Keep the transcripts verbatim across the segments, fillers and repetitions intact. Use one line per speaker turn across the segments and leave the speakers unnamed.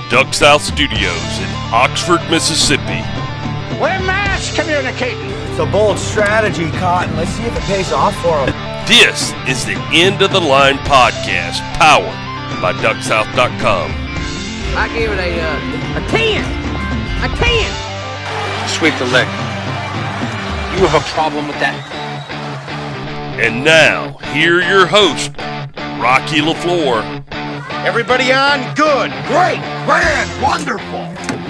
Duck South Studios in Oxford, Mississippi.
We're mass communicating.
It's a bold strategy, Cotton. Let's see if it pays off for them.
This is the End of the Line podcast, powered by duck south dot com.
I give it a uh, a ten. A ten.
Sweep the leg. You have a problem with that?
And now, here your host, Rocky LaFleur.
Everybody on? Good.
Great. Grand. Wonderful.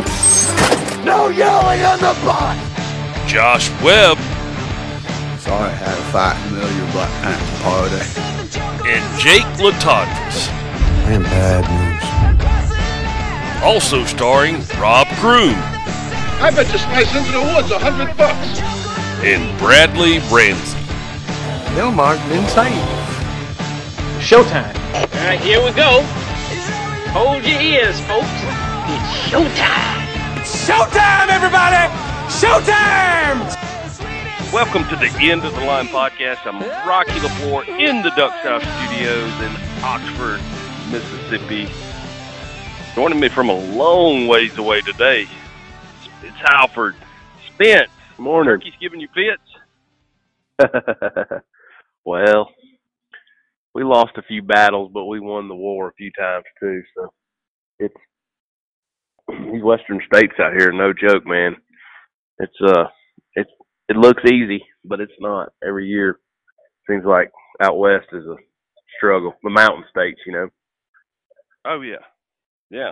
No yelling on the bus.
Josh Webb.
Sorry I had a fight in the middle of your Black Panther party.
And Jake Latondras.
I am bad news.
Also starring Rob Kroon.
I bet you slice into the woods a hundred bucks.
And Bradley Ramsey.
Bill Mark insane.
Showtime. All right, here we go. Hold your ears, folks. It's showtime.
Showtime, everybody! Showtime!
Welcome to the End of the Line podcast. I'm Rocky LaFleur in the Duck South Studios in Oxford, Mississippi. Joining me from a long ways away today, it's Halford. Spence.
Morning.
Turkey's giving you fits?
Well, we lost a few battles, but we won the war a few times too. So it's these western states out here, no joke, man. It's uh, it's it looks easy, but it's not. Every year seems like out west is a struggle. The mountain states, you know.
Oh yeah, yeah.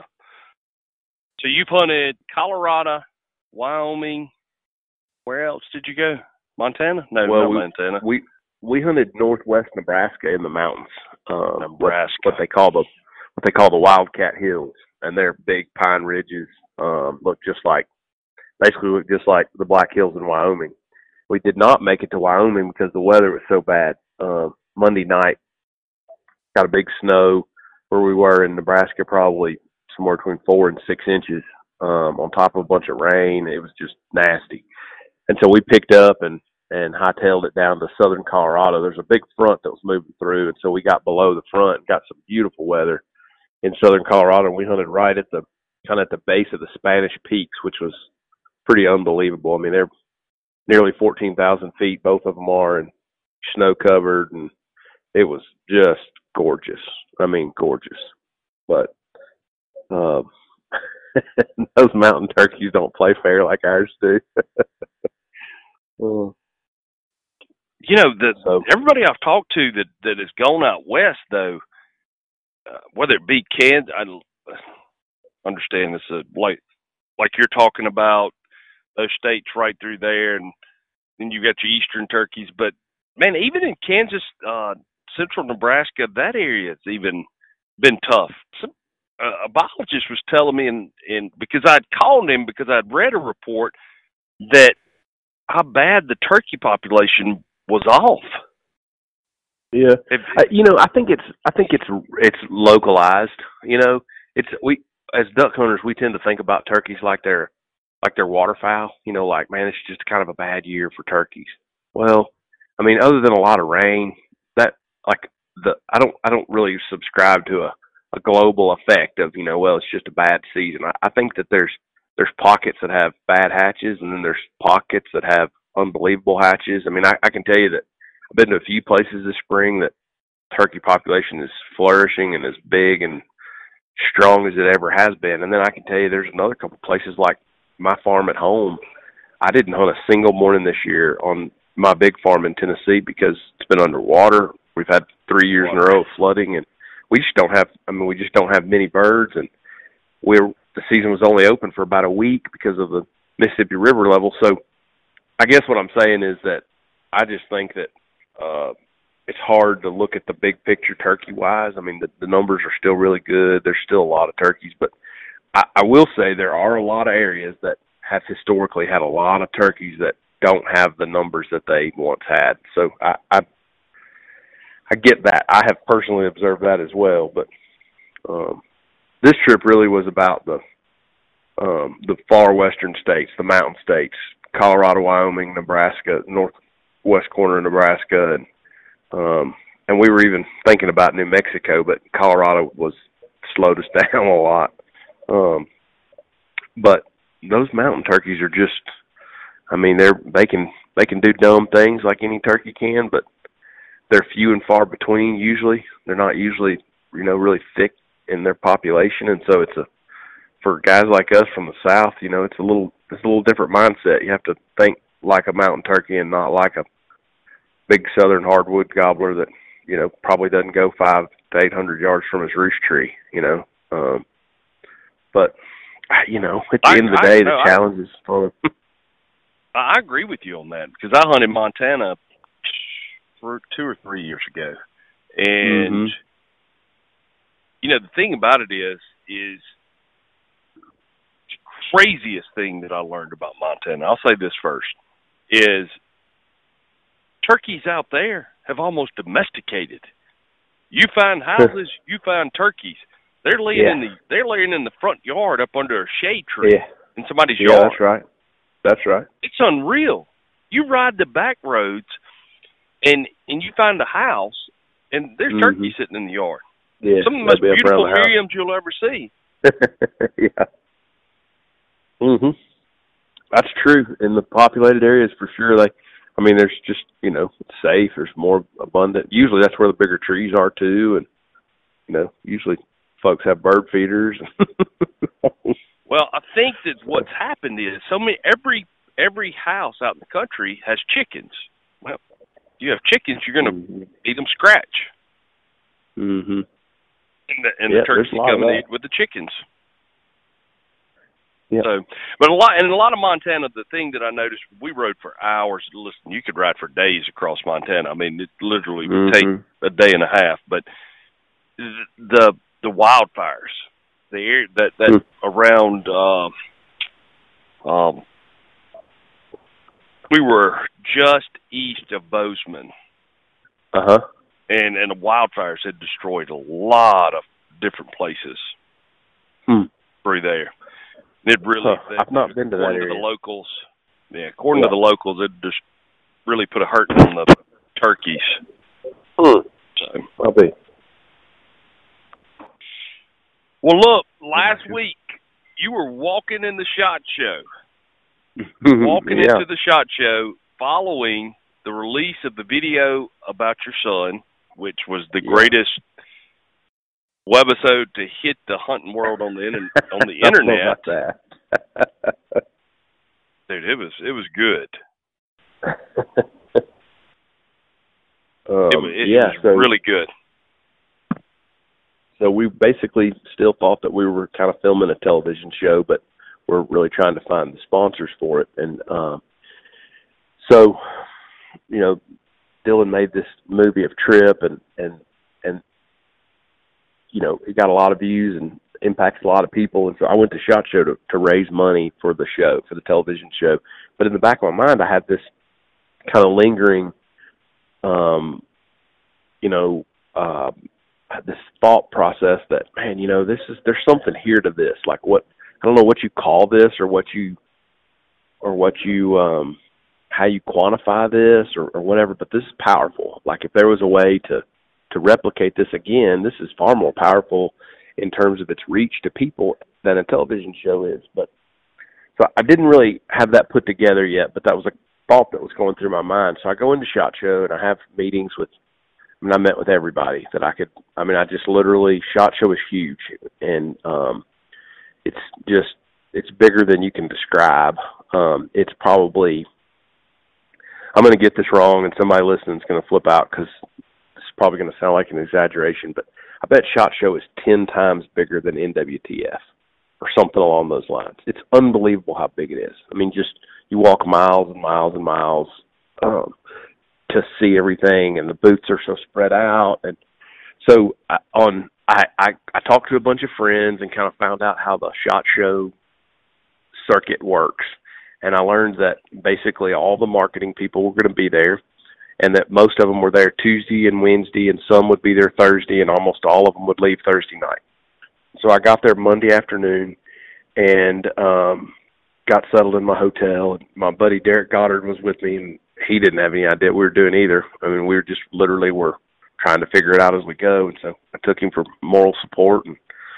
So you hunted Colorado, Wyoming. Where else did you go? Montana? No,
well,
not
we,
Montana.
We we hunted northwest Nebraska in the mountains. Um,
Nebraska.
What, what they call the what they call the Wildcat Hills, and they're big pine ridges. Um, look just like basically look just like the Black Hills in Wyoming. We did not make it to Wyoming because the weather was so bad. Um, Monday night got a big snow where we were in Nebraska, probably somewhere between four and six inches um, on top of a bunch of rain. It was just nasty. And so we picked up and, and hightailed it down to southern Colorado. There's a big front that was moving through, and so we got below the front and got some beautiful weather in southern Colorado. And we hunted right at the kind of at the base of the Spanish Peaks, which was pretty unbelievable. I mean, they're nearly fourteen thousand feet, both of them are, and snow covered, and it was just gorgeous. I mean, gorgeous. But um, those mountain turkeys don't play fair like ours do.
Uh, you know, the
so,
everybody I've talked to that, that has gone out west, though, uh, whether it be Kansas, I understand this, uh, like like you're talking about those states right through there, and then you got your eastern turkeys. But man, even in Kansas, uh, central Nebraska, that area has even been tough. Some, uh, a biologist was telling me, in, in because I'd called him because I'd read a report that how bad the turkey population was off.
Yeah,
if,
uh, you know, I think it's I think it's it's localized. You know, it's we as duck hunters we tend to think about turkeys like they're like they're waterfowl. You know, like man, it's just kind of a bad year for turkeys. Well, I mean, other than a lot of rain, that like the I don't I don't really subscribe to a, a global effect of you know well it's just a bad season. I, I think that there's There's pockets that have bad hatches, and then there's pockets that have unbelievable hatches. I mean, I, I can tell you that I've been to a few places this spring that turkey population is flourishing and as big and strong as it ever has been. And then I can tell you there's another couple places like my farm at home. I didn't hunt a single morning this year on my big farm in Tennessee because it's been underwater. We've had three years in a row of flooding, and we just don't have, I mean, we just don't have many birds, and we're, the season was only open for about a week because of the Mississippi River level. So I guess what I'm saying is that I just think that uh, it's hard to look at the big picture turkey-wise. I mean, the, the numbers are still really good. There's still a lot of turkeys. But I, I will say there are a lot of areas that have historically had a lot of turkeys that don't have the numbers that they once had. So I, I, I get that. I have personally observed that as well. But um, this trip really was about the um, the far western states, the mountain states, Colorado, Wyoming, Nebraska, northwest corner of Nebraska, and um, and we were even thinking about New Mexico, but Colorado was slowed us down a lot. Um, but those mountain turkeys are just, I mean, they're they can they can do dumb things like any turkey can, but they're few and far between. Usually, they're not usually you know really thick in their population, and so it's a for guys like us from the South, you know, it's a little it's a little different mindset. You have to think like a mountain turkey and not like a big southern hardwood gobbler that you know probably doesn't go five to eight hundred yards from his roost tree. You know, um, but you know, at the
I,
end of the
I,
day,
no,
the challenge is fun.
I agree with you on that because I hunted Montana for two or three years ago, and
mm-hmm.
you know the thing about it is is the craziest thing that I learned about Montana. I'll say this first: is turkeys out there have almost domesticated. You find houses, you find turkeys. They're laying
yeah.
in the they're laying in the front yard up under a shade tree
yeah.
in somebody's
yeah,
yard.
That's right. That's right.
It's unreal. You ride the back roads, and and you find a house, and there's
mm-hmm.
turkeys sitting in the yard.
Yeah,
some of the most beautiful
the
Miriams you'll ever see.
yeah. Mhm. That's true. In the populated areas, for sure. They, I mean, there's just you know, it's safe. There's more abundant. Usually, that's where the bigger trees are too, and you know, usually folks have bird feeders.
Well, I think that what's happened is so many every every house out in the country has chickens. Well, you have chickens, you're going to mm-hmm. eat them scratch.
Mhm.
And the, and
yeah,
the turkeys come and eat with the chickens.
Yeah.
So, but a lot and a lot of Montana. The thing that I noticed, we rode for hours. Listen, you could ride for days across Montana. I mean, it literally would
mm-hmm.
take a day and a half. But the the wildfires, the area that that mm. around, um, um, we were just east of Bozeman.
Uh huh.
And and the wildfires had destroyed a lot of different places
hmm.
through there. It really,
huh. I've not been to that area.
To the locals, yeah, according yeah. to the locals, it just really put a hurt on the turkeys.
Hmm.
So,
I'll be.
Well, look, last week you were walking in the SHOT Show, walking
yeah.
into the SHOT Show following the release of the video about your son, which was the yeah. greatest webisode to hit the hunting world on the in- on the internet. Dude, it was it was good.
um,
it was, it
yeah,
was
so,
really good.
So we basically still thought that we were kind of filming a television show, but we're really trying to find the sponsors for it. And um, so, you know, Dylan made this movie of Trip, and and and you know, it got a lot of views and impacts a lot of people. And so I went to SHOT Show to, to raise money for the show, for the television show. But in the back of my mind, I had this kind of lingering, um, you know, uh, this thought process that, man, you know, this is, there's something here to this. Like what, I don't know what you call this or what you, or what you, um, how you quantify this or, or whatever, but this is powerful. Like if there was a way to, to replicate this again, this is far more powerful in terms of its reach to people than a television show is. But so I didn't really have that put together yet, but that was a thought that was going through my mind. So I go into SHOT Show and I have meetings with, I mean, I met with everybody that I could, I mean, I just literally, SHOT Show is huge, and um, it's just, it's bigger than you can describe. Um, it's probably, I'm going to get this wrong and somebody listening is going to flip out because it's probably going to sound like an exaggeration, but I bet SHOT Show is ten times bigger than N W T F or something along those lines. It's unbelievable how big it is. I mean, just you walk miles and miles and miles um, to see everything, and the booths are so spread out. And so I, on, I, I, I talked to a bunch of friends and kind of found out how the SHOT Show circuit works. And I learned that basically all the marketing people were going to be there, and that most of them were there Tuesday and Wednesday, and some would be there Thursday, and almost all of them would leave Thursday night. So I got there Monday afternoon and um, got settled in my hotel. My buddy Derek Goddard was with me, and he didn't have any idea what we were doing either. I mean, we were just literally were trying to figure it out as we go, and so I took him for moral support. And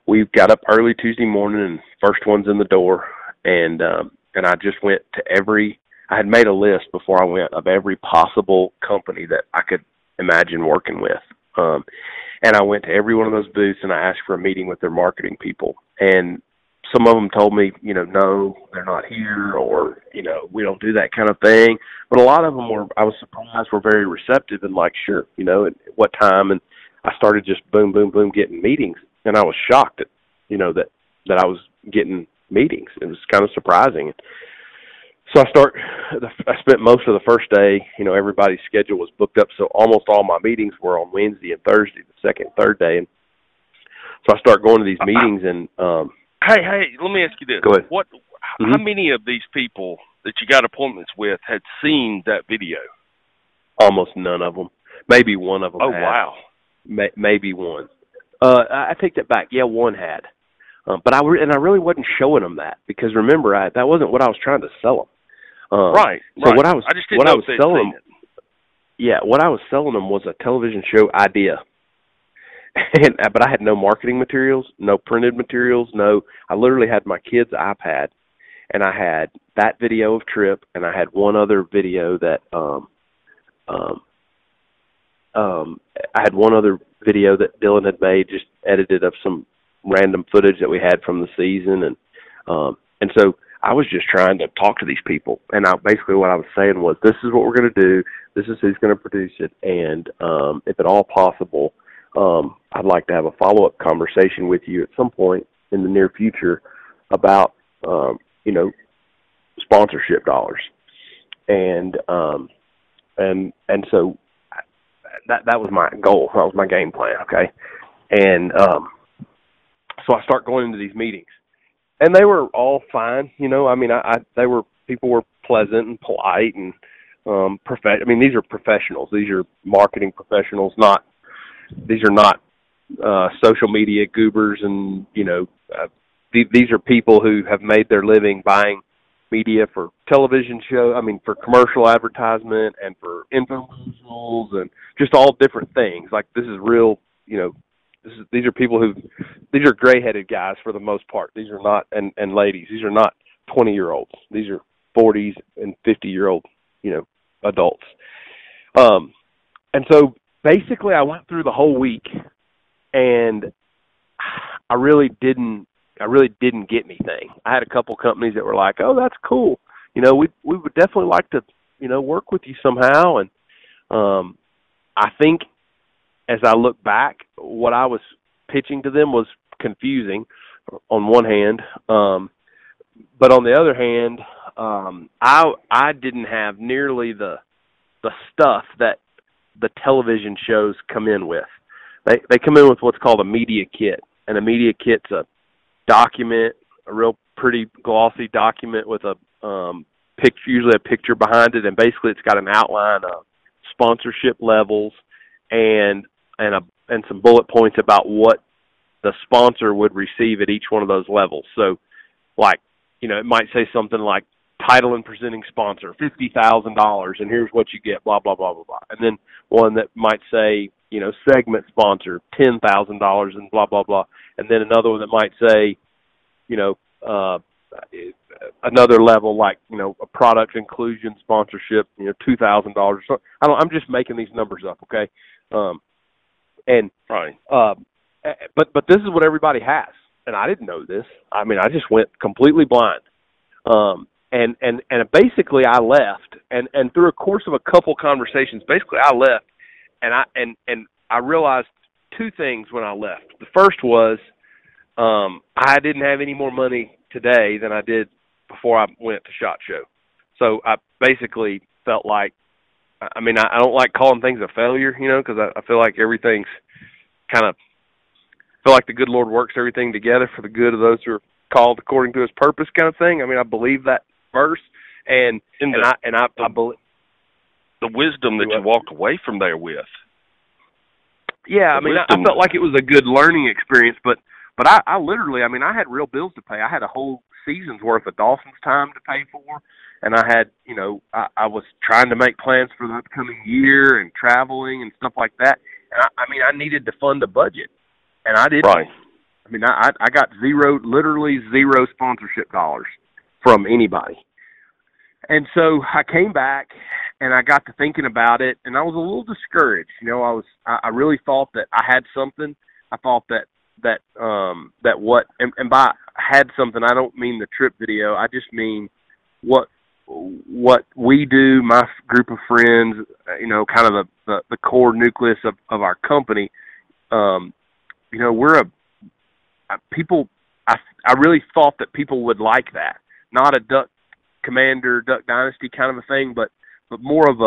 we got up early Tuesday morning, and first one's in the door, and um, and I just went to every. I had made a list before I went of every possible company that I could imagine working with, um, and I went to every one of those booths, and I asked for a meeting with their marketing people, and some of them told me, you know, no, they're not here, or, you know, we don't do that kind of thing. But a lot of them were, I was surprised, were very receptive and like, sure, you know, at what time. And I started just boom, boom, boom, getting meetings. And I was shocked that, you know, that, that I was getting meetings. It was kind of surprising. So I start, I spent most of the first day, you know, everybody's schedule was booked up. So almost all my meetings were on Wednesday and Thursday, the second and third day. And so I start going to these meetings and, um,
Hey, hey, let me ask you this.
Go ahead.
What,
mm-hmm.
How many of these people that you got appointments with had seen that video?
Almost none of them. Maybe one of them
Oh,
had.
wow.
May, maybe one. Uh, I take that back. Yeah, one had. Um, but I re- and I really wasn't showing them that because, remember, I, that wasn't what I was trying to sell them. Um,
right,
so
right.
what I was,
I just didn't
what
know
I was
if they'd
selling
seen
them,
it.
Yeah, what I was selling them was a television show idea. And, but I had no marketing materials, no printed materials, no. I literally had my kid's iPad, and I had that video of Trip, and I had one other video that um, um, um, I had one other video that Dylan had made, just edited of some random footage that we had from the season, and um, and so I was just trying to talk to these people, and I, basically what I was saying was, this is what we're going to do, this is who's going to produce it, and um, if at all possible, Um, I'd like to have a follow-up conversation with you at some point in the near future about, um, you know, sponsorship dollars. And, um, and, and so that, that was my goal. That was my game plan. Okay. And, um, so I start going into these meetings, and they were all fine. You know, I mean, I, I they were, people were pleasant and polite and, um, prof- I mean, these are professionals. These are marketing professionals, not, These are not uh, social media goobers, and, you know, uh, th- these are people who have made their living buying media for television show. I mean, for commercial advertisement and for infomercials and just all different things. Like, this is real, you know, this is, these are people who, these are gray-headed guys for the most part. These are not, and, and ladies, these are not twenty-year-olds. These are forties and fifty-year-old, you know, adults. Um, and so, basically, I went through the whole week, and I really didn't. I really didn't get anything. I had a couple companies that were like, "Oh, that's cool. You know, we we would definitely like to, you know, work with you somehow." And um, I think, as I look back, what I was pitching to them was confusing, on one hand, um, but on the other hand, um, I I didn't have nearly the the stuff that the television shows come in with. They they come in with what's called a media kit, and a media kit's a document, a real pretty glossy document with a um, picture, usually a picture behind it, and basically it's got an outline of sponsorship levels and and a and some bullet points about what the sponsor would receive at each one of those levels. So, like, you know, it might say something like, title and presenting sponsor, fifty thousand dollars, and here's what you get, blah, blah, blah, blah, blah. And then one that might say, you know, segment sponsor, ten thousand dollars, and blah, blah, blah. And then another one that might say, you know, uh, another level like, you know, a product inclusion sponsorship, you know, two thousand dollars. So I don't, I'm just making these numbers up, okay? Um, and
right.
Uh, but but this is what everybody has, and I didn't know this. I mean, I just went completely blind. Um, And, and, and basically I left, and, and through a course of a couple conversations, basically I left, and I, and, and I realized two things when I left. The first was, um, I didn't have any more money today than I did before I went to SHOT Show. So I basically felt like, I mean, I, I don't like calling things a failure, you know, because I, I feel like everything's kind of, feel like the good Lord works everything together for the good of those who are called according to his purpose, kind of thing. I mean, I believe that verse, and
and,
and
the,
I and I,
the,
I believe
the wisdom that you walked away from there with.
Yeah, I
the
mean, I, I felt like it was a good learning experience, but but I, I literally, I mean, I had real bills to pay. I had a whole season's worth of Dolphins time to pay for, and I had, you know, I, I was trying to make plans for the upcoming year and traveling and stuff like that. And I, I mean, I needed to fund a budget, and I didn't.
Right.
I mean, I I got zero, literally zero sponsorship dollars from anybody. And so I came back and I got to thinking about it, and I was a little discouraged. You know, I was I, I really thought that I had something. I thought that that um that what and, and by had something, I don't mean the trip video. I just mean what what we do, my group of friends, you know, kind of the the, the core nucleus of, of our company. Um, you know, we're a, a people. I I really thought that people would like that, not a duck commander, duck dynasty kind of a thing, but but more of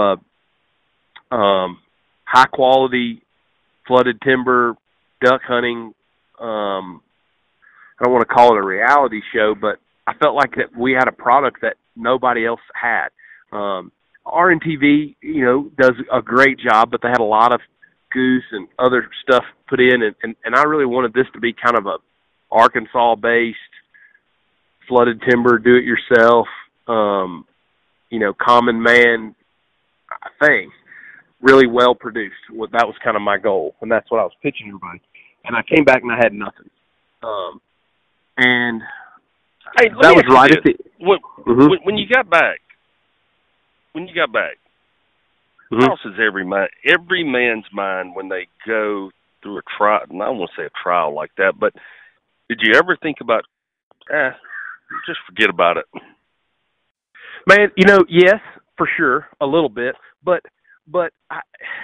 a um, high quality flooded timber duck hunting. Um, I don't want to call it a reality show, but I felt like that we had a product that nobody else had. Um, R N T V, you know, does a great job, but they had a lot of goose and other stuff put in, and, and, and I really wanted this to be kind of a Arkansas-based flooded timber, do-it-yourself, um, you know, common man thing, really well produced. Well, that was kind of my goal, and that's what I was pitching everybody. And I came back and I had nothing. Um, and
hey,
that was right at the
when, mm-hmm. when, when you got back. When you got back, mm-hmm. how is every man, every man's mind when they go through a trial? And I don't want to say a trial like that, but did you ever think about, eh, just forget about it?
Man, you know, yes, for sure, a little bit, but but I,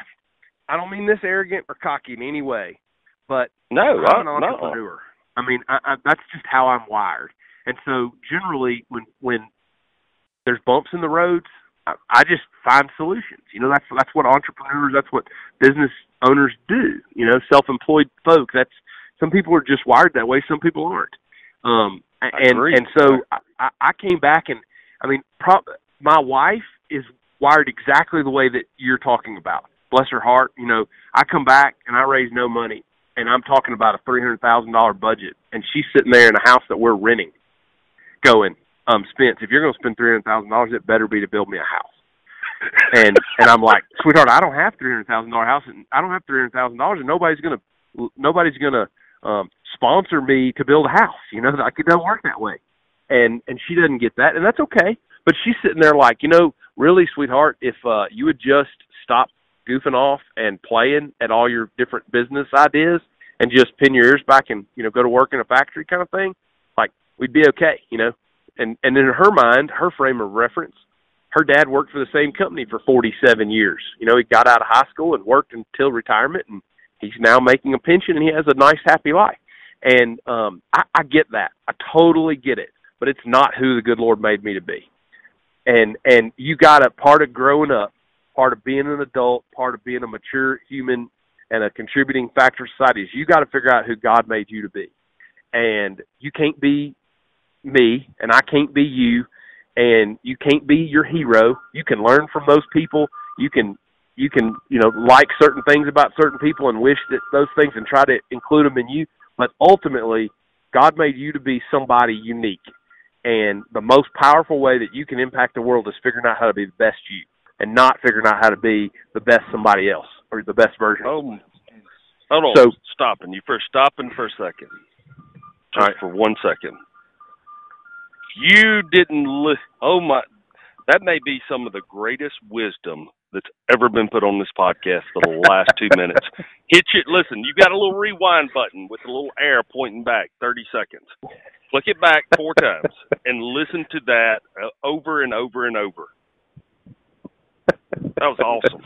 I don't mean this arrogant or cocky in any way, but
no,
I'm an
I,
entrepreneur.
No.
I mean, I, I, that's just how I'm wired, and so generally, when when there's bumps in the roads, I, I just find solutions. You know, that's that's what entrepreneurs, that's what business owners do. You know, self-employed folk. That's some people are just wired that way. Some people aren't. Um, and and so I, I came back and. I mean, pro- my wife is wired exactly the way that you're talking about. Bless her heart. You know, I come back and I raise no money, and I'm talking about a three hundred thousand dollars budget, and she's sitting there in a house that we're renting going, um, Spence, if you're going to spend three hundred thousand dollars, it better be to build me a house. And and I'm like, sweetheart, I don't have three hundred thousand dollars house, and I don't have three hundred thousand dollars, and nobody's going to nobody's going to um, sponsor me to build a house. You know, like, it doesn't work that way. And and she doesn't get that, and that's okay. But she's sitting there like, you know, really, sweetheart, if uh, you would just stop goofing off and playing at all your different business ideas and just pin your ears back and, you know, go to work in a factory kind of thing, like, we'd be okay, you know. And and in her mind, her frame of reference, her dad worked for the same company for forty-seven years. You know, he got out of high school and worked until retirement, and he's now making a pension, and he has a nice, happy life. And um, I, I get that. I totally get it. But it's not who the good Lord made me to be. And and you got a part of growing up, part of being an adult, part of being a mature human and a contributing factor to society is you got to figure out who God made you to be. And you can't be me, and I can't be you, and you can't be your hero. You can learn from those people. You can, you can, you know, like certain things about certain people and wish that those things and try to include them in you. But ultimately, God made you to be somebody unique. And the most powerful way that you can impact the world is figuring out how to be the best you and not figuring out how to be the best somebody else or the best version.
Oh, hold on.
So,
stopping. You first stopping for a second. Just
all right.
For one second. You didn't listen. Oh, my. That may be some of the greatest wisdom that's ever been put on this podcast for the last two minutes. Hit it. Listen, you got a little rewind button with a little arrow pointing back, thirty seconds. Flick it back four times and listen to that uh, over and over and over. That was awesome.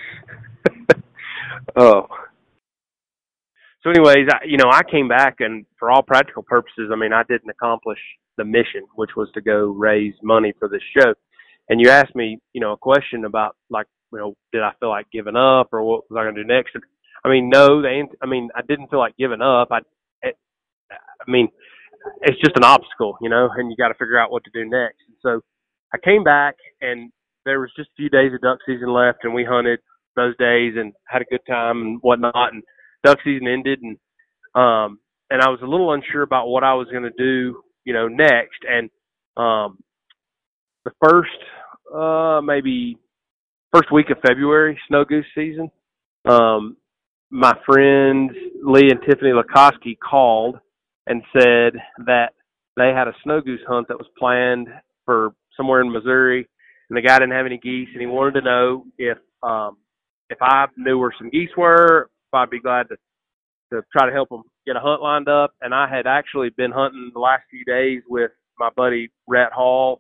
Oh. So anyways, I, you know, I came back, and for all practical purposes, I mean, I didn't accomplish the mission, which was to go raise money for this show. And you asked me, you know, a question about, like, you know, did I feel like giving up or what was I going to do next? I mean, no, they, I mean, I didn't feel like giving up. I, it, I mean, it's just an obstacle, you know, and you got to figure out what to do next. And so I came back, and there was just a few days of duck season left, and we hunted those days and had a good time and whatnot. And duck season ended, and um, and I was a little unsure about what I was going to do, you know, next. And um, the first, uh, maybe first week of February, snow goose season, um, my friends Lee and Tiffany Lakoski called and said that they had a snow goose hunt that was planned for somewhere in Missouri, and the guy didn't have any geese, and he wanted to know if um, if I knew where some geese were, if I'd be glad to, to try to help him get a hunt lined up. And I had actually been hunting the last few days with my buddy Rhett Hall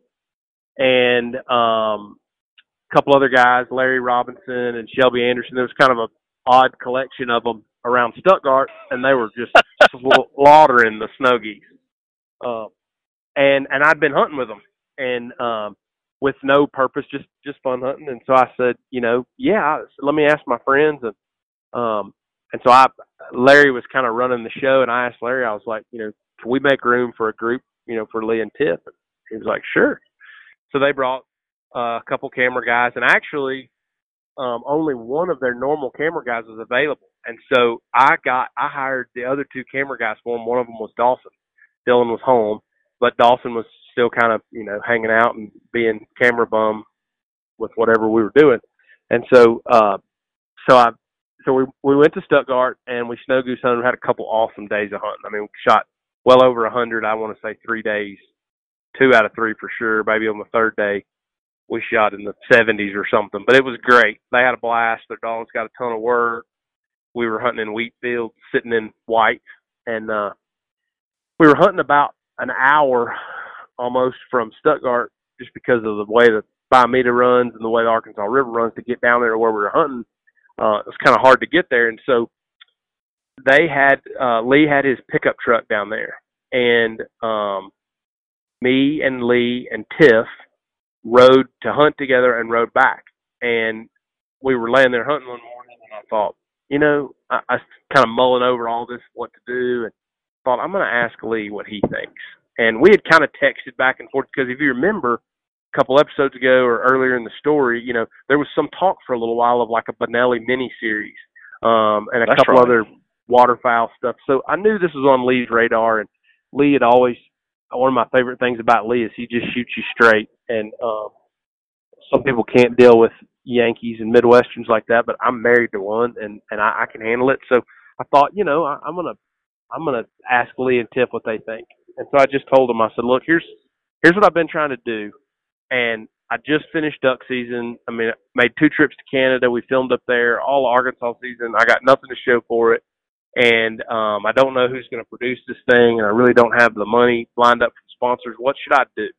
and um, a couple other guys, Larry Robinson and Shelby Anderson. There was kind of an odd collection of them around Stuttgart, and they were just slaughtering the snow geese. Uh, and and I'd been hunting with them, and um, with no purpose, just just fun hunting. And so I said, you know, yeah, let me ask my friends. And um, and so I, Larry was kind of running the show, and I asked Larry, I was like, you know, can we make room for a group, you know, for Lee and Tiff? And he was like, sure. So they brought uh, a couple camera guys, and actually um, only one of their normal camera guys was available. And so I got, I hired the other two camera guys for them. One of them was Dawson. Dylan was home, but Dawson was still kind of, you know, hanging out and being camera bum with whatever we were doing. And so, uh, so I, so we, we went to Stuttgart and we snow goose hunted. We had a couple awesome days of hunting. I mean, we shot well over a hundred, I want to say three days, two out of three for sure. Maybe on the third day, we shot in the seventies or something, but it was great. They had a blast. Their dogs got a ton of work. We were hunting in wheat fields, sitting in white, and, uh, we were hunting about an hour almost from Stuttgart just because of the way the Biomeda runs and the way the Arkansas River runs to get down there to where we were hunting. Uh, it was kind of hard to get there. And so they had, uh, Lee had his pickup truck down there, and um, me and Lee and Tiff rode to hunt together and rode back. And we were laying there hunting one morning, and I thought, you know, I, I kind of mulling over all this, what to do, and thought, I'm going to ask Lee what he thinks. And we had kind of texted back and forth because if you remember a couple episodes ago or earlier in the story, you know, there was some talk for a little while of like a Benelli mini-series um, and a
That's
couple
right.
other waterfowl stuff. So I knew this was on Lee's radar, and Lee had always, one of my favorite things about Lee is he just shoots you straight. And um, some people can't deal with Yankees and Midwesterns like that, but I'm married to one, and, and I, I can handle it. So I thought, you know, I, I'm going to, I'm going to ask Lee and Tiff what they think. And so I just told them, I said, look, here's here's what I've been trying to do. And I just finished duck season. I mean, I made two trips to Canada. We filmed up there all Arkansas season. I got nothing to show for it. And um, I don't know who's going to produce this thing. And I really don't have the money lined up from sponsors. What should I do?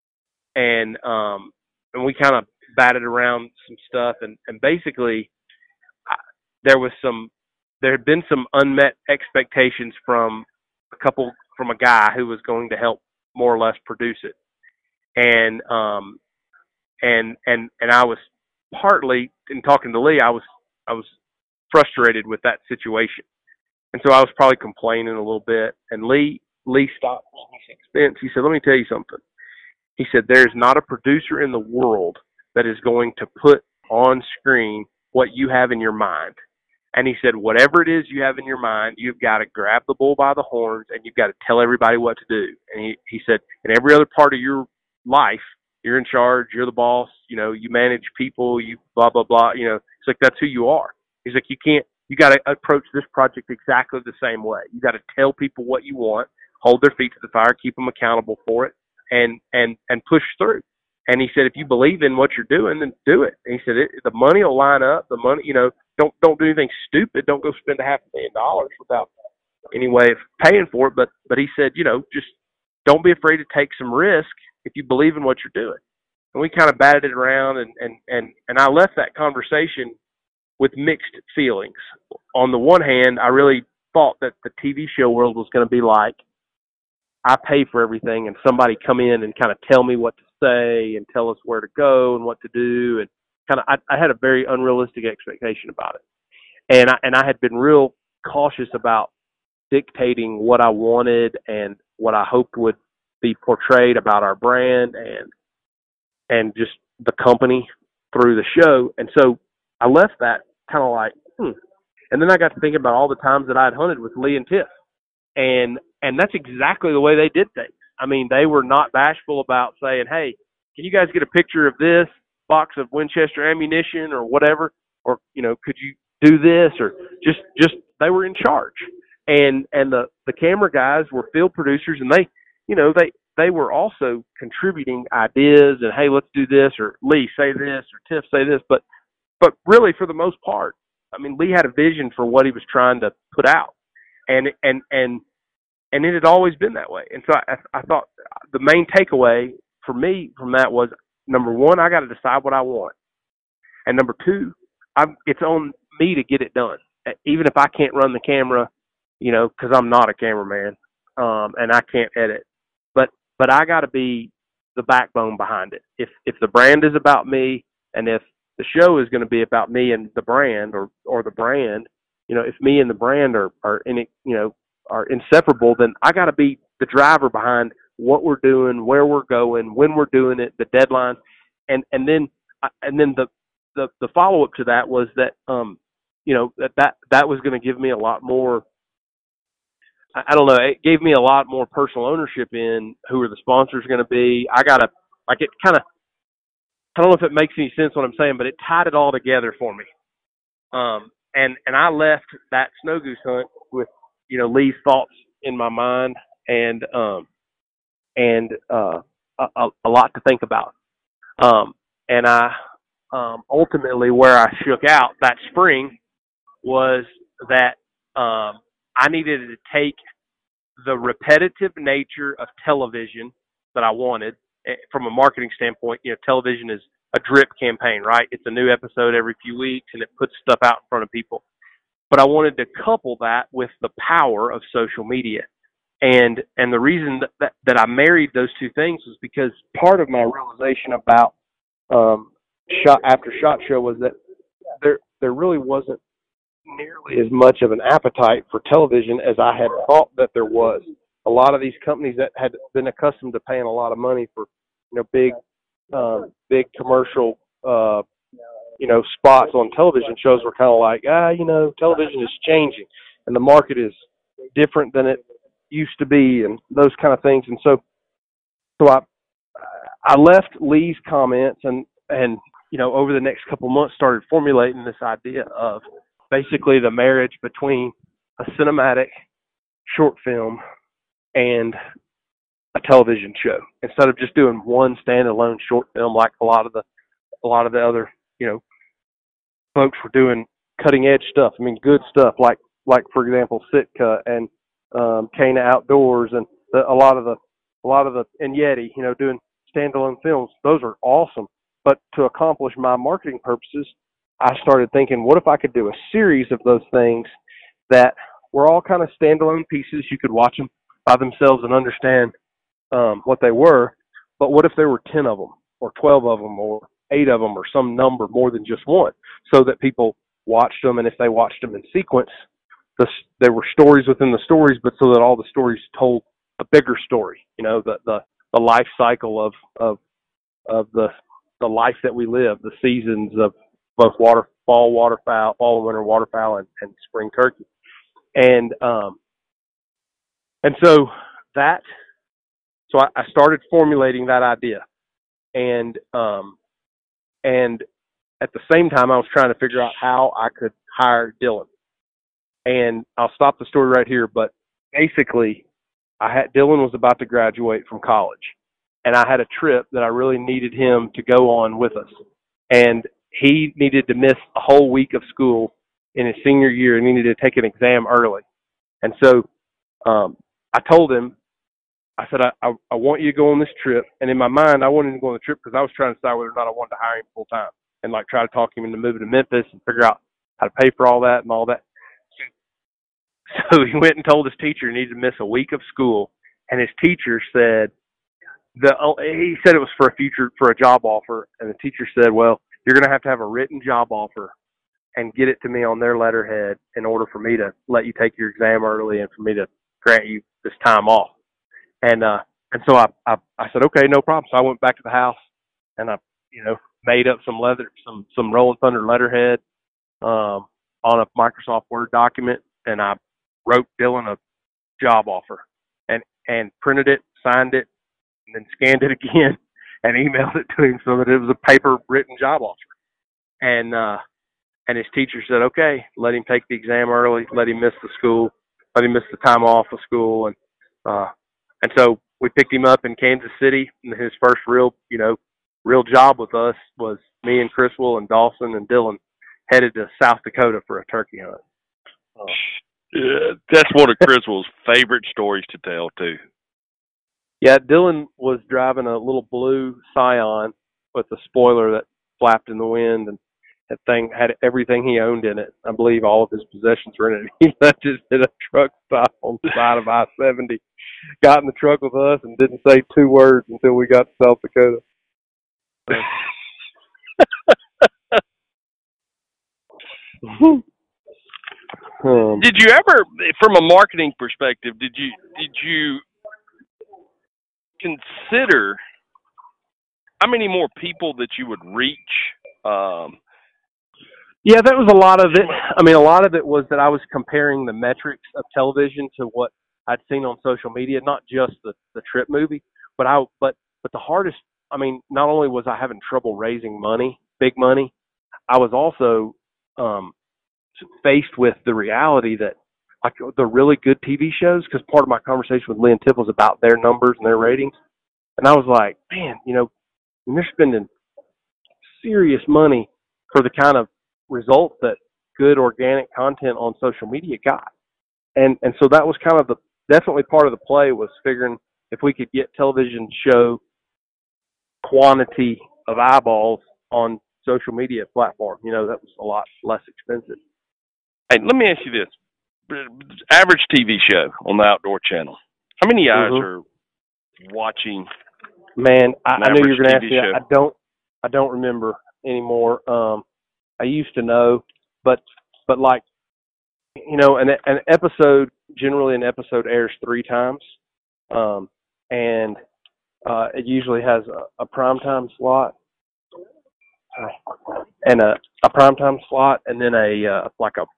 And um, and we kind of batted around some stuff. And, and basically, I, there was some, there had been some unmet expectations from a couple, from a guy who was going to help more or less produce it. And, um, and, and, and I was partly in talking to Lee, I was, I was frustrated with that situation. And so I was probably complaining a little bit, and Lee, Lee stopped his expense. He said, let me tell you something. He said, there's not a producer in the world that is going to put on screen what you have in your mind. And he said, whatever it is you have in your mind, you've got to grab the bull by the horns and you've got to tell everybody what to do. And he, he said, in every other part of your life, you're in charge, you're the boss, you know, you manage people, you blah, blah, blah. You know, it's like, that's who you are. He's like, you can't, you got to approach this project exactly the same way. You got to tell people what you want, hold their feet to the fire, keep them accountable for it, and, and, and push through. And he said, if you believe in what you're doing, then do it. And he said, it, the money will line up. The money, you know, don't don't do anything stupid. Don't go spend a half a million dollars without any way of paying for it. But but he said, you know, just don't be afraid to take some risk if you believe in what you're doing. And we kind of batted it around, and and and and I left that conversation with mixed feelings. On the one hand, I really thought that the T V show world was going to be like, I pay for everything, and somebody come in and kind of tell me what to say and tell us where to go and what to do. And kind of, I, I had a very unrealistic expectation about it. And I, and I had been real cautious about dictating what I wanted and what I hoped would be portrayed about our brand and, and just the company through the show. And so I left that kind of like, hmm. And then I got to thinking about all the times that I had hunted with Lee and Tiff. And, and that's exactly the way they did things. I mean, they were not bashful about saying, hey, can you guys get a picture of this box of Winchester ammunition or whatever? Or, you know, could you do this? Or just, just they were in charge. and and the the camera guys were field producers, and they, you know, they they were also contributing ideas and, hey, let's do this, or Lee, say this, or Tiff, say this. But but really, for the most part, I mean, Lee had a vision for what he was trying to put out, and and and and it had always been that way. And so I, I thought the main takeaway for me from that was, number one, I got to decide what I want, and number two, I'm, it's on me to get it done, even if I can't run the camera, you know, because I'm not a cameraman, um, and I can't edit. But but I got to be the backbone behind it. If if the brand is about me, and if the show is going to be about me and the brand, or or the brand, you know, if me and the brand are are in it, you know, are inseparable, then I got to be the driver behind what we're doing, where we're going, when we're doing it, the deadline, and and then and then the the, the follow up to that was that um you know that that, that was going to give me a lot more. I don't know. It gave me a lot more personal ownership in who are the sponsors going to be. I got to, like, it kind of, I don't know if it makes any sense what I'm saying, but it tied it all together for me. Um, and, and I left that snow goose hunt with, you know, Lee's thoughts in my mind, and, um, and, uh, a, a lot to think about. Um, and I, um, ultimately where I shook out that spring was that, um, I needed to take the repetitive nature of television that I wanted from a marketing standpoint. You know, television is a drip campaign, right? It's a new episode every few weeks, and it puts stuff out in front of people. But I wanted to couple that with the power of social media. And and the reason that, that, that I married those two things was because part of my realization about um, shot after SHOT Show was that there there really wasn't nearly as much of an appetite for television as I had thought that there was. A lot of these companies that had been accustomed to paying a lot of money for, you know, big, uh, big commercial, uh, you know, spots on television shows were kind of like, ah, you know, television is changing and the market is different than it used to be, and those kind of things. And so, so I, I left Lee's comments, and and you know, over the next couple of months, started formulating this idea of basically the marriage between a cinematic short film and a television show, instead of just doing one standalone short film like a lot of the a lot of the other, you know, folks were doing cutting edge stuff. I mean, good stuff like like for example, Sitka and um, Kana Outdoors, and the, a lot of the a lot of the and Yeti, you know, doing standalone films. Those are awesome. But to accomplish my marketing purposes, I started thinking, what if I could do a series of those things that were all kind of standalone pieces? You could watch them by themselves and understand um, what they were. But what if there were ten of them, or twelve of them, or eight of them, or some number more than just one, so that people watched them, and if they watched them in sequence, the, there were stories within the stories, but so that all the stories told a bigger story. You know, the the, the life cycle of of of the the life that we live, the seasons of both water, fall waterfowl, fall and winter waterfowl, and, and spring turkey. And, um, and so that, so I, I started formulating that idea, and, um, and at the same time, I was trying to figure out how I could hire Dylan. And I'll stop the story right here, but basically I had, Dylan was about to graduate from college, and I had a trip that I really needed him to go on with us. And he needed to miss a whole week of school in his senior year, and he needed to take an exam early. And so um, I told him, I said, I, I, I want you to go on this trip. And in my mind, I wanted him to go on the trip because I was trying to decide whether or not I wanted to hire him full time, and like try to talk him into moving to Memphis and figure out how to pay for all that and all that. So he went and told his teacher he needed to miss a week of school. And his teacher said, the he said it was for a future, for a job offer. And the teacher said, well, you're going to have to have a written job offer and get it to me on their letterhead in order for me to let you take your exam early and for me to grant you this time off. And, uh, and so I, I, I said, okay, no problem. So I went back to the house, and I, you know, made up some leather, some, some Rolling Thunder letterhead, um, on a Microsoft Word document. And I wrote Dylan a job offer, and, and printed it, signed it, and then scanned it again and emailed it to him so that it was a paper written job offer. And, uh, and his teacher said, okay, let him take the exam early, let him miss the school, but he missed the time off of school, and uh, and so we picked him up in Kansas City. And his first real, you know, real job with us was me and Chriswell and Dawson and Dylan headed to South Dakota for a turkey hunt. Uh,
yeah, that's one of Chriswell's favorite stories to tell too.
Yeah, Dylan was driving a little blue Scion with a spoiler that flapped in the wind, and that thing had everything he owned in it. I believe all of his possessions were in it. He left it in a truck stop on the side of I seventy, got in the truck with us, and didn't say two words until we got to South Dakota. um,
did you ever, from a marketing perspective, did you did you consider how many more people that you would reach? Um,
yeah, that was a lot of it. I mean, a lot of it was that I was comparing the metrics of television to what I'd seen on social media, not just the, the trip movie, but I but but the hardest. I mean, not only was I having trouble raising money, big money, I was also um, faced with the reality that, like, the really good T V shows, because part of my conversation with Lee and Tiff was about their numbers and their ratings. And I was like, man, you know, when they're spending serious money for the kind of results that good organic content on social media got. And and so that was kind of the, definitely part of the play was figuring if we could get television show quantity of eyeballs on social media platform, you know, that was a lot less expensive.
Hey, let me ask you this. Average T V show on the Outdoor Channel. How many eyes mm-hmm. are watching?
Man, I, I knew you were going to ask me that. I don't, I don't remember anymore. Um, I used to know, but, but like, you know, an, an episode, generally an episode airs three times. Um, and, uh, it usually has a, a primetime slot and a, a primetime slot and then a, uh, like a,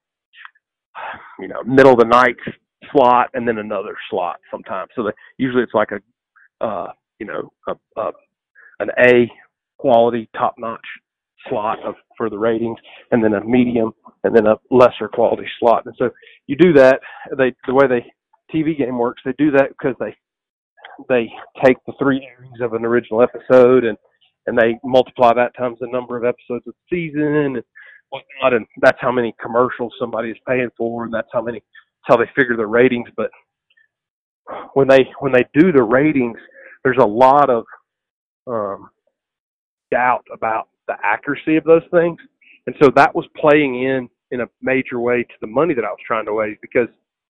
you know, middle of the night slot and then another slot sometimes. So that usually it's like a, uh, you know, a, a, an A quality top notch slot of, for the ratings, and then a medium, and then a lesser quality slot. And so you do that. They the way the T V game works, they do that because they they take the three airings of an original episode and and they multiply that times the number of episodes of the season and whatnot, and that's how many commercials somebody is paying for, and that's how many that's how they figure the ratings. But when they when they do the ratings, there's a lot of um, doubt about the accuracy of those things. And so that was playing in in a major way to the money that I was trying to raise, because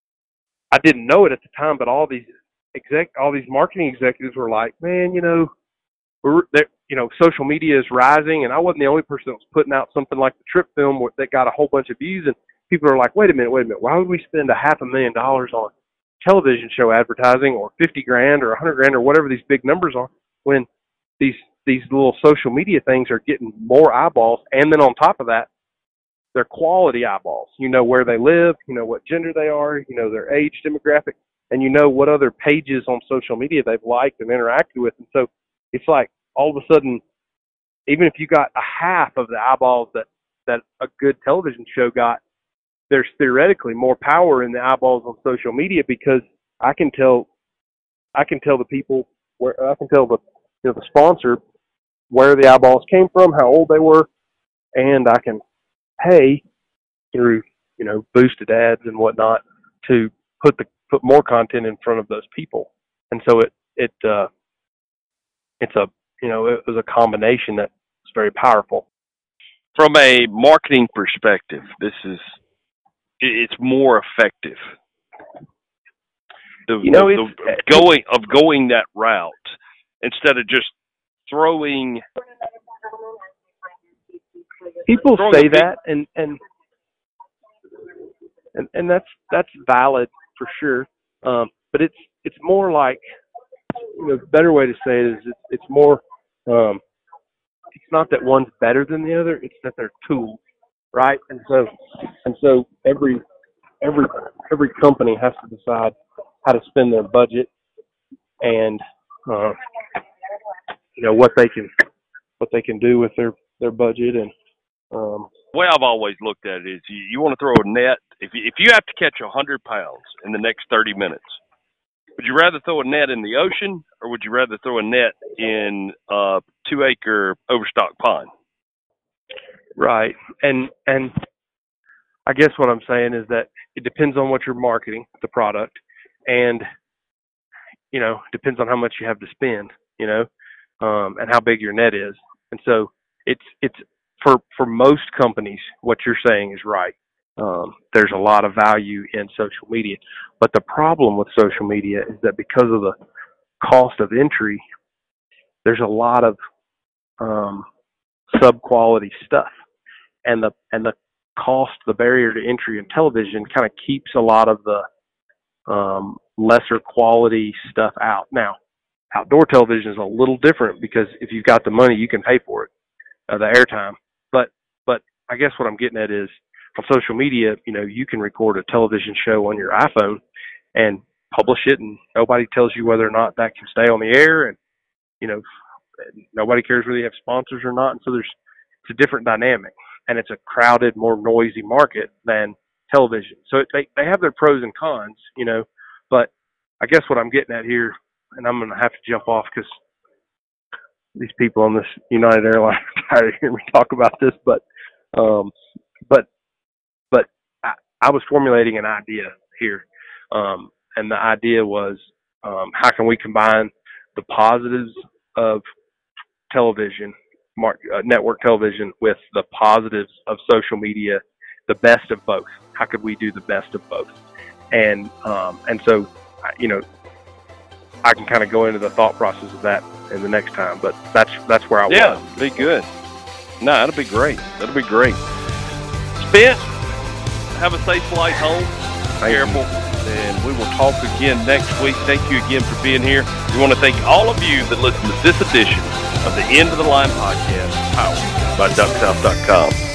I didn't know it at the time, but all these exec, all these marketing executives were like, man, you know, we're you know, social media is rising, and I wasn't the only person that was putting out something like the trip film that got a whole bunch of views, and people are like, wait a minute, wait a minute, why would we spend a half a million dollars on television show advertising or fifty grand or a hundred grand or whatever these big numbers are when these these little social media things are getting more eyeballs, and then on top of that, they're quality eyeballs. You know where they live, you know what gender they are, you know their age demographic, and you know what other pages on social media they've liked and interacted with. And so it's like all of a sudden, even if you got a half of the eyeballs that, that a good television show got, there's theoretically more power in the eyeballs on social media, because I can tell I can tell the people where I can tell the you know the sponsor where the eyeballs came from, how old they were, and I can pay through, you know, boosted ads and whatnot to put the put more content in front of those people. And so it it uh, it's a you know it was a combination that was very powerful.
From a marketing perspective, this is it's more effective. The,
you know,
the,
it's,
the going of going that route instead of just throwing.
People
throwing
say
big,
that, and, and and and that's that's valid for sure. Um, but it's it's more like, you know, the better way to say it is it's it's more. Um, it's not that one's better than the other; it's that they're tools, right? And so and so every every every company has to decide how to spend their budget, and uh, you know what they can what they can do with their, their budget. And um,
the way I've always looked at it is you, you want to throw a net. If you, if you have to catch one hundred pounds in the next thirty minutes, would you rather throw a net in the ocean or would you rather throw a net in a two-acre overstocked pond?
Right. And and I guess what I'm saying is that it depends on what you're marketing, the product, and, you know, depends on how much you have to spend, you know, um, and how big your net is. And so it's it's for for most companies, what you're saying is right. Um, there's a lot of value in social media. But the problem with social media is that because of the cost of entry, there's a lot of um, sub-quality stuff. And the and the cost, the barrier to entry in television kind of keeps a lot of the um, lesser quality stuff out. Now, outdoor television is a little different because if you've got the money, you can pay for it, uh, the airtime. But but I guess what I'm getting at is on social media, you know, you can record a television show on your iPhone and publish it, and nobody tells you whether or not that can stay on the air, and you know, nobody cares whether you have sponsors or not. And so there's it's a different dynamic. And it's a crowded, more noisy market than television. So it, they, they have their pros and cons, you know, but I guess what I'm getting at here, and I'm going to have to jump off because these people on this United Airlines are tired of hearing me talk about this, but, um, but, but I, I was formulating an idea here. Um, and the idea was, um, how can we combine the positives of television, Mark, uh, network television, with the positives of social media, the best of both. How could we do the best of both? And um, and so, you know, I can kind of go into the thought process of that in the next time. But that's that's where I
yeah,
was.
Yeah, be good. No, that'll be great. That'll be great. Spence, have a safe flight home. Be careful. And we will talk again next week. Thank you again for being here. We want to thank all of you that listen to this edition of the End of the Line podcast, powered by duck south dot com.